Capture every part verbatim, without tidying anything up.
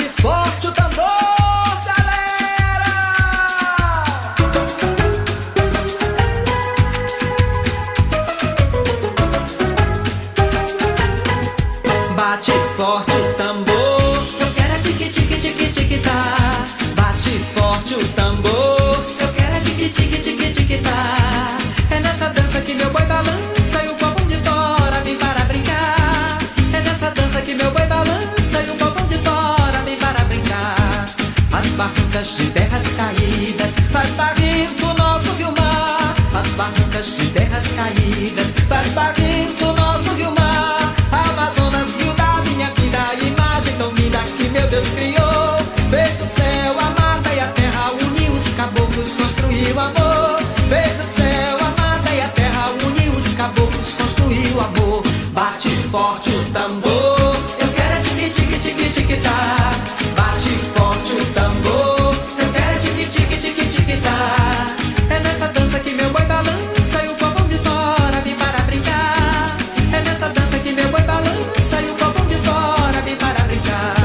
forte o tambor, galera! Bate forte o tambor, eu quero é tique tique tique tique tá. Bate forte o tambor, eu quero é tique tique tique tique tá. É nessa dança que meu boi balança e o povão de fora vem para brincar. É nessa dança que meu boi balança e o povão de fora vem para brincar. As barrancas de terras caídas faz barrento nosso rio-mar. As barrancas de terras caídas faz barrento nosso rio-mar. Amazonas, rio da minha vida, imagem tão linda que meu Deus criou. Fez o céu, a mata e a terra, uniu os caboclos, construiu amor. Fez o céu, a mata e a terra, uniu os caboclos, construiu amor. Bate forte o tambor, eu quero é tique tique tique tique tá. Bate forte o tambor, eu quero é tique tique tique tique tá. É nessa dança que meu boi balança e o povão de fora vem para brincar. É nessa dança que meu boi balança e o povão de fora vem para brincar.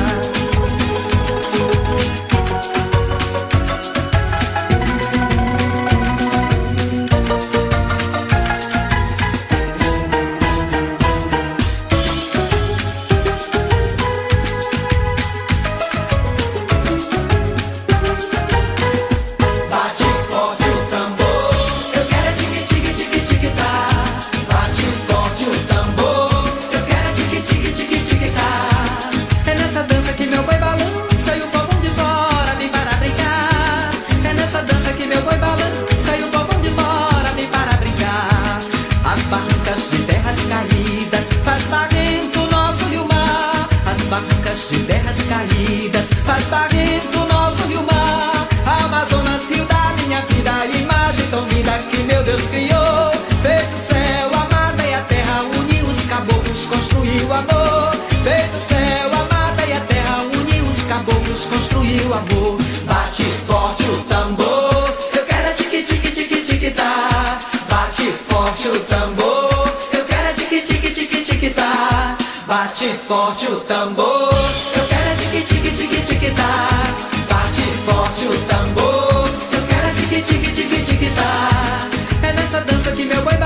Bate forte o tambor, eu quero é tique tique tique tique tá. Bate forte o tambor, eu quero é tique tique tique tique tá. É nessa dança que meu boi balança e o povão de fora vem para brincar. É nessa dança que meu boi balança e o povão de fora vem para brincar. As barrancas de terras caídas faz barrento nosso rio-mar. As barrancas de terras caídas faz barrento nosso rio-mar. Amazonas, rio da minha vida, imagem tão linda que meu Deus criou. Fez o céu, a mata e a terra, uniu os caboclos, construiu amor. Fez o céu, a mata e a terra, uniu os caboclos, construiu amor. Bate forte o tambor, eu quero é tique tique tique tique tá. Bate forte o tambor, eu quero é tique tique tique tique tá. Bate forte o tambor, eu quero é tique tique tique tique tá. Bate forte o tambor, eu quero é tique tique tique tique tá. É nessa dança que meu boi